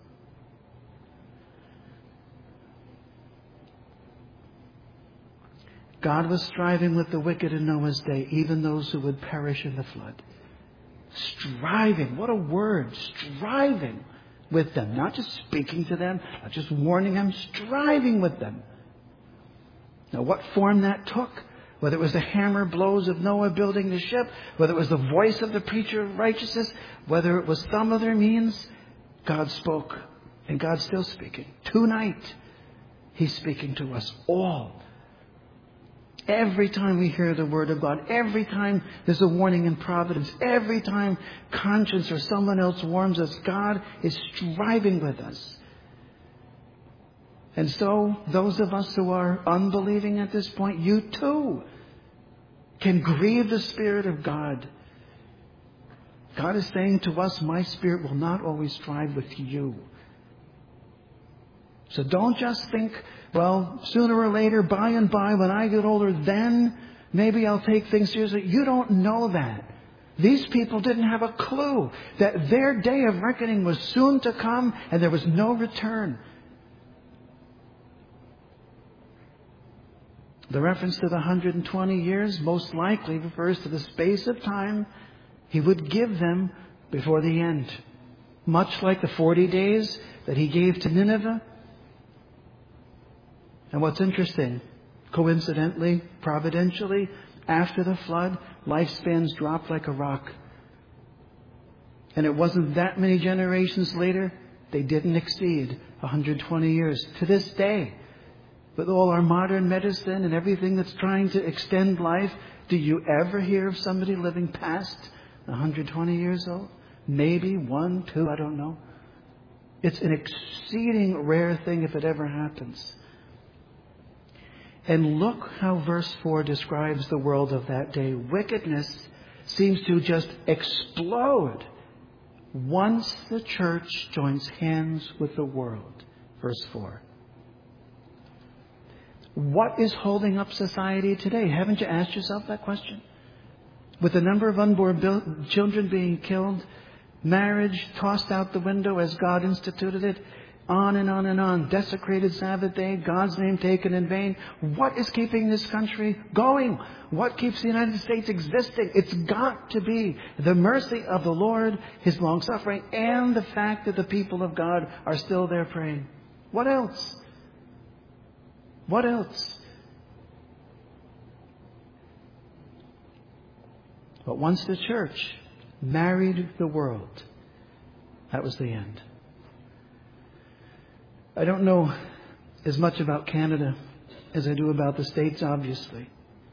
God was striving with the wicked in Noah's day, even those who would perish in the flood. Striving. What a word. Striving with them. Not just speaking to them, not just warning them, striving with them. Now, what form that took, whether it was the hammer blows of Noah building the ship, whether it was the voice of the preacher of righteousness, whether it was some other means, God spoke. And God's still speaking. Tonight, He's speaking to us all. Every time we hear the Word of God, every time there's a warning in providence, every time conscience or someone else warns us, God is striving with us. And so, those of us who are unbelieving at this point, you too can grieve the Spirit of God. God is saying to us, my Spirit will not always strive with you. So don't just think, well, sooner or later, by and by, when I get older, then maybe I'll take things seriously. You don't know that. These people didn't have a clue that their day of reckoning was soon to come and there was no return. The reference to the 120 years most likely refers to the space of time He would give them before the end. Much like the 40 days that He gave to Nineveh. And what's interesting, coincidentally, providentially, after the flood, lifespans dropped like a rock. And it wasn't that many generations later, they didn't exceed 120 years. To this day, with all our modern medicine and everything that's trying to extend life, do you ever hear of somebody living past 120 years old? Maybe 1, 2, I don't know. It's an exceeding rare thing if it ever happens. And look how verse 4 describes the world of that day. Wickedness seems to just explode once the church joins hands with the world. Verse 4. What is holding up society today? Haven't you asked yourself that question? With the number of unborn children being killed, marriage tossed out the window as God instituted it, on and on and on. Desecrated Sabbath day, God's name taken in vain. What is keeping this country going? What keeps the United States existing? It's got to be the mercy of the Lord, His long-suffering, and the fact that the people of God are still there praying. What else? What else? But once the church married the world, that was the end. I don't know as much about Canada as I do about the States, obviously.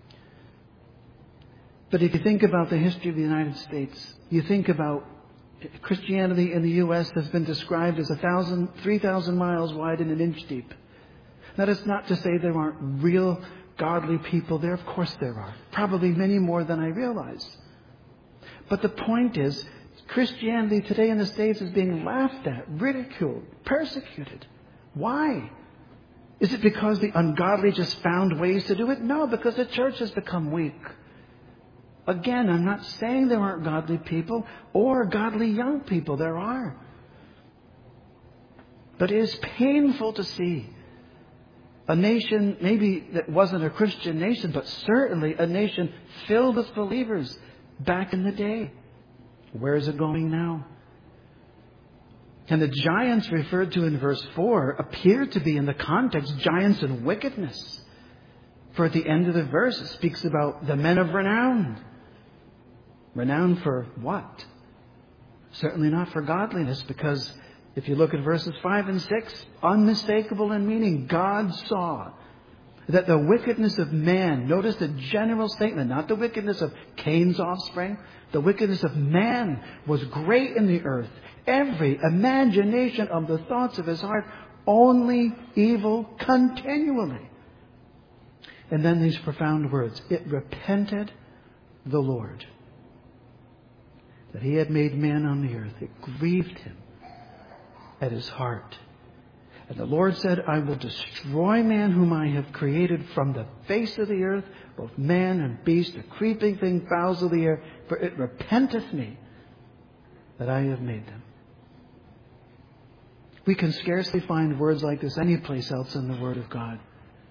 But if you think about the history of the United States, you think about Christianity in the U.S. has been described as 3,000 miles wide and an inch deep. That is not to say there aren't real godly people there. Of course there are. Probably many more than I realize. But the point is, Christianity today in the States is being laughed at, ridiculed, persecuted. Why? Is it because the ungodly just found ways to do it? No, because the church has become weak. Again, I'm not saying there aren't godly people or godly young people. There are. But it is painful to see a nation, maybe that wasn't a Christian nation, but certainly a nation filled with believers back in the day. Where is it going now? And the giants referred to in verse 4 appear to be in the context giants in wickedness. For at the end of the verse it speaks about the men of renown. Renown for what? Certainly not for godliness, because if you look at verses 5 and 6, unmistakable in meaning, God saw that the wickedness of man, notice the general statement, not the wickedness of Cain's offspring, the wickedness of man was great in the earth. Every imagination of the thoughts of his heart, only evil continually. And then these profound words, it repented the Lord that He had made man on the earth. It grieved Him at His heart. And the Lord said, I will destroy man whom I have created from the face of the earth, both man and beast, the creeping thing, fowls of the air, for it repenteth me that I have made them. We can scarcely find words like this anyplace else in the Word of God.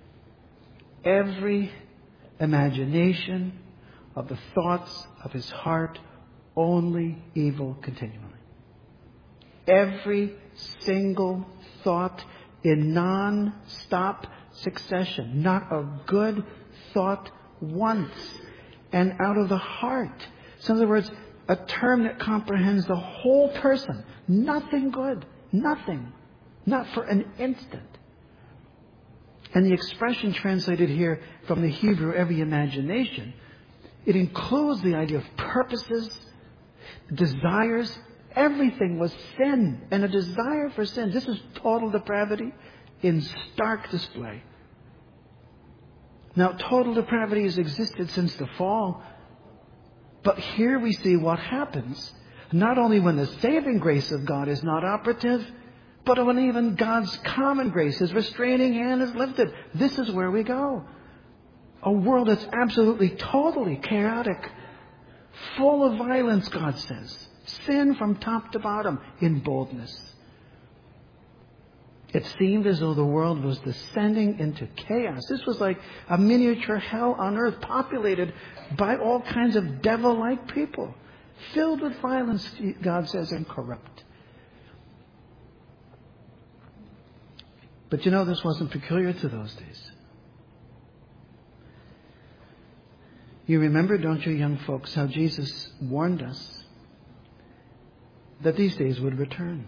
Every imagination of the thoughts of his heart, only evil continually. Every single thought in non-stop succession. Not a good thought once. And out of the heart. So in other words, a term that comprehends the whole person. Nothing good. Nothing. Not for an instant. And the expression translated here from the Hebrew, every imagination, it includes the idea of purposes, desires. Everything was sin and a desire for sin. This is total depravity in stark display. Now, total depravity has existed since the fall. But here we see what happens, not only when the saving grace of God is not operative, but when even God's common grace, His restraining hand is lifted. This is where we go. A world that's absolutely, totally chaotic, full of violence, God says. Sin from top to bottom in boldness. It seemed as though the world was descending into chaos. This was like a miniature hell on earth, populated by all kinds of devil-like people, filled with violence, God says, and corrupt. But you know, this wasn't peculiar to those days. You remember, don't you, young folks, how Jesus warned us that these days would return.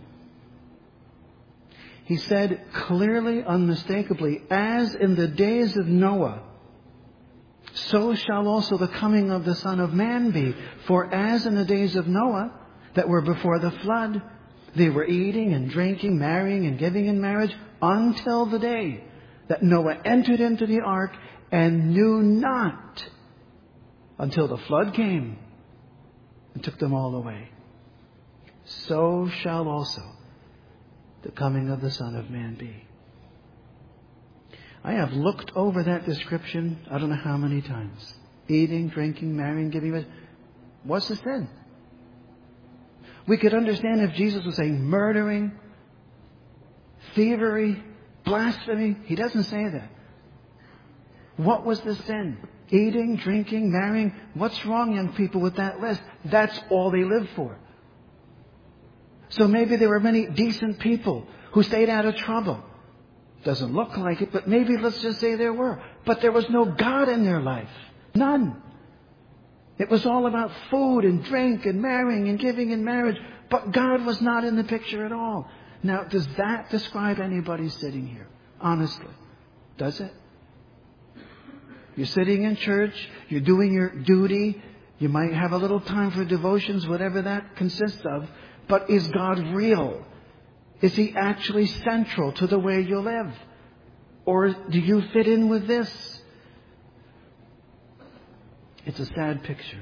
He said clearly, unmistakably, as in the days of Noah, so shall also the coming of the Son of Man be. For as in the days of Noah, that were before the flood, they were eating and drinking, marrying and giving in marriage, until the day that Noah entered into the ark and knew not until the flood came and took them all away. So shall also the coming of the Son of Man be. I have looked over that description I don't know how many times. Eating, drinking, marrying, giving. What's the sin? We could understand if Jesus was saying murdering, thievery, blasphemy? He doesn't say that. What was the sin? Eating, drinking, marrying. What's wrong, young people, with that list? That's all they lived for. So maybe there were many decent people who stayed out of trouble. Doesn't look like it, but maybe let's just say there were. But there was no God in their life. None. It was all about food and drink and marrying and giving in marriage. But God was not in the picture at all. Now, does that describe anybody sitting here? Honestly. Does it? You're sitting in church. You're doing your duty. You might have a little time for devotions, whatever that consists of. But is God real? Is He actually central to the way you live? Or do you fit in with this? It's a sad picture.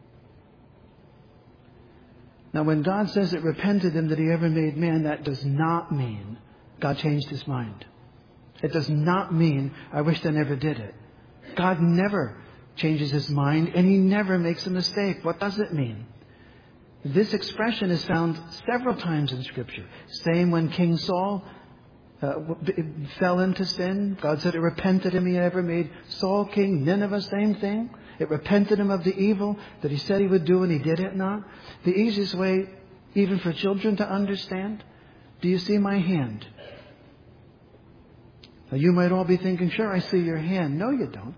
Now, when God says it repented Him that He ever made man, that does not mean God changed His mind. It does not mean I wished I never did it. God never changes His mind, and He never makes a mistake. What does it mean? This expression is found several times in Scripture. Same when King Saul fell into sin. God said it repented Him He ever made Saul king. Nineveh, same thing. It repented Him of the evil that He said He would do and He did it not. The easiest way, even for children to understand, do you see my hand? Now you might all be thinking, sure, I see your hand. No, you don't.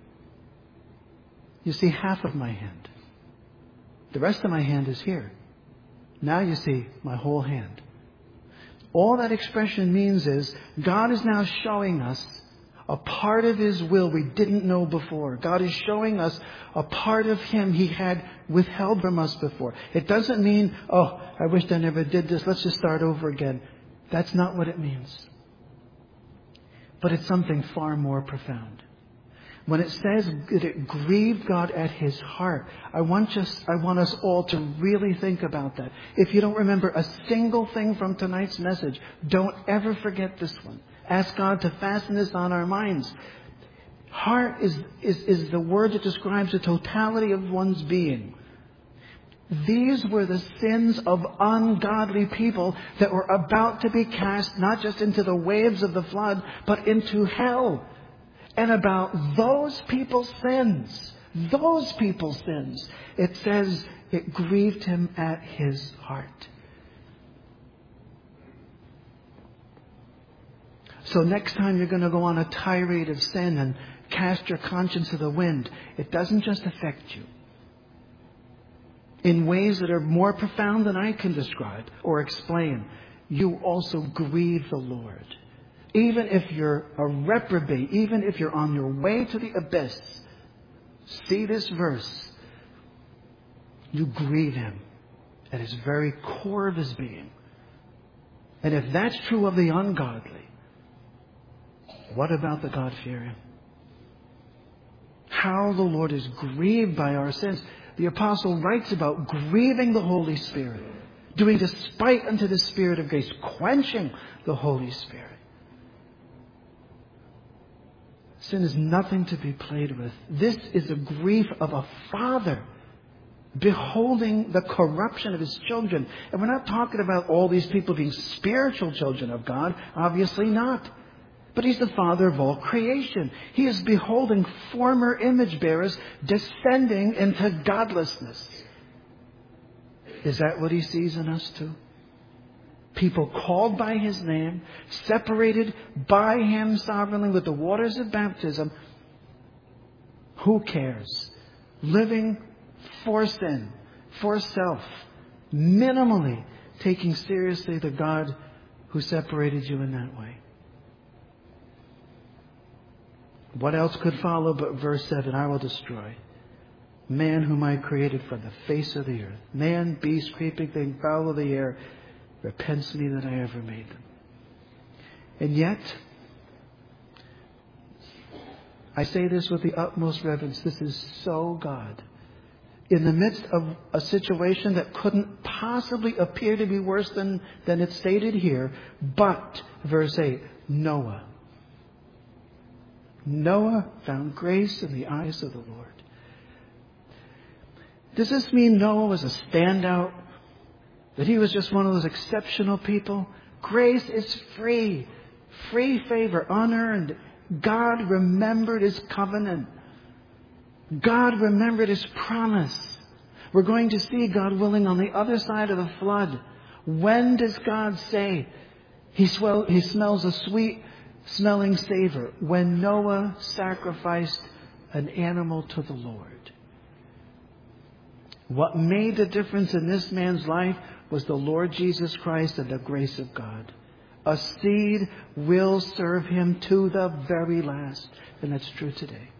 You see half of my hand. The rest of my hand is here. Now you see my whole hand. All that expression means is God is now showing us a part of His will we didn't know before. God is showing us a part of Him He had withheld from us before. It doesn't mean, oh, I wished I never did this. Let's just start over again. That's not what it means. But it's something far more profound. When it says that it grieved God at His heart, I want us all to really think about that. If you don't remember a single thing from tonight's message, don't ever forget this one. Ask God to fasten this on our minds. Heart is the word that describes the totality of one's being. These were the sins of ungodly people that were about to be cast not just into the waves of the flood, but into hell. And about those people's sins, it says it grieved Him at His heart. So next time you're going to go on a tirade of sin and cast your conscience to the wind, it doesn't just affect you in ways that are more profound than I can describe or explain. You also grieve the Lord. Even if you're a reprobate, even if you're on your way to the abyss, see this verse. You grieve Him at His very core of His being. And if that's true of the ungodly, what about the God-fearing? How the Lord is grieved by our sins. The apostle writes about grieving the Holy Spirit, doing despite unto the Spirit of grace, quenching the Holy Spirit. Sin is nothing to be played with. This is a grief of a father beholding the corruption of his children. And we're not talking about all these people being spiritual children of God. Obviously not. But He's the Father of all creation. He is beholding former image bearers descending into godlessness. Is that what He sees in us too? People called by His name, separated by Him sovereignly with the waters of baptism. Who cares? Living for sin, for self, minimally taking seriously the God who separated you in that way. What else could follow but verse 7? I will destroy man whom I created from the face of the earth. Man, beast, creeping thing, fowl of the air, repents me that I ever made them. And yet, I say this with the utmost reverence. This is so God. In the midst of a situation that couldn't possibly appear to be worse than it's stated here, but, verse 8, Noah found grace in the eyes of the Lord. Does this mean Noah was a standout? That he was just one of those exceptional people? Grace is free. Free favor, unearned. God remembered His covenant. God remembered His promise. We're going to see, God willing, on the other side of the flood. When does God say He smells a sweet-smelling savor? When Noah sacrificed an animal to the Lord. What made the difference in this man's life was the Lord Jesus Christ and the grace of God. A seed will serve him to the very last. And that's true today.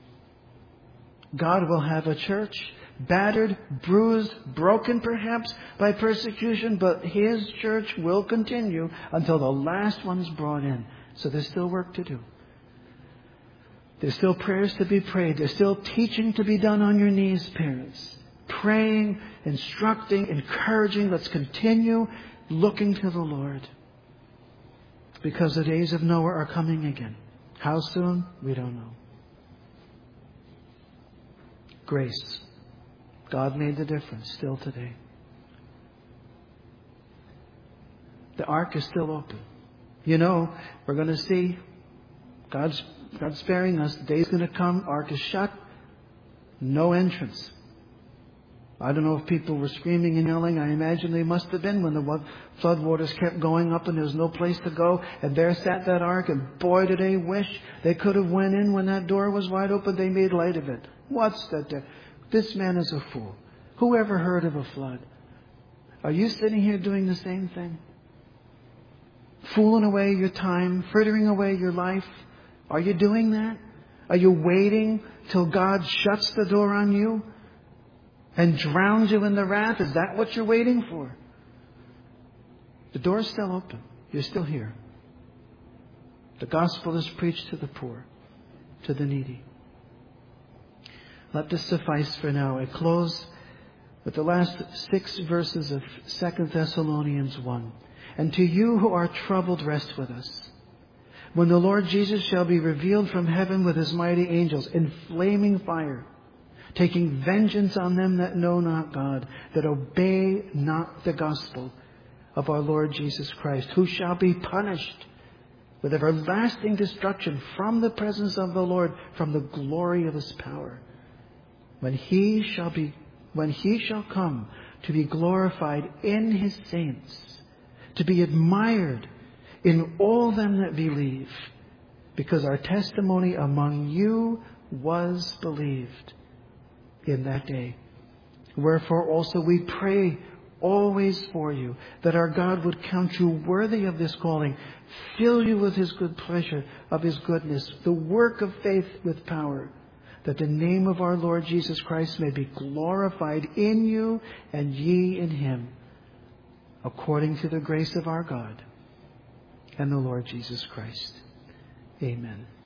God will have a church, battered, bruised, broken perhaps by persecution, but His church will continue until the last one's brought in. So there's still work to do. There's still prayers to be prayed. There's still teaching to be done on your knees, parents. Praying, instructing, encouraging. Let's continue looking to the Lord. Because the days of Noah are coming again. How soon? We don't know. Grace. God made the difference still today. The ark is still open. You know, we're going to see God's sparing us. The day's going to come. Ark is shut. No entrance. I don't know if people were screaming and yelling. I imagine they must have been when the flood waters kept going up and there was no place to go. And there sat that ark, and boy, did they wish they could have went in when that door was wide open. They made light of it. What's that? This man is a fool. Who ever heard of a flood? Are you sitting here doing the same thing? Fooling away your time, frittering away your life? Are you doing that? Are you waiting till God shuts the door on you and drowns you in the wrath? Is that what you're waiting for? The door's still open. You're still here. The gospel is preached to the poor, to the needy. Let this suffice for now. I close with the last 6 verses of 2 Thessalonians 1. And to you who are troubled, rest with us. When the Lord Jesus shall be revealed from heaven with His mighty angels in flaming fire, taking vengeance on them that know not God, that obey not the gospel of our Lord Jesus Christ, who shall be punished with everlasting destruction from the presence of the Lord, from the glory of His power. When He shall come to be glorified in His saints, to be admired in all them that believe, because our testimony among you was believed in that day. Wherefore also we pray always for you, that our God would count you worthy of this calling, fill you with His good pleasure, of His goodness, the work of faith with power, that the name of our Lord Jesus Christ may be glorified in you and ye in Him, according to the grace of our God and the Lord Jesus Christ. Amen.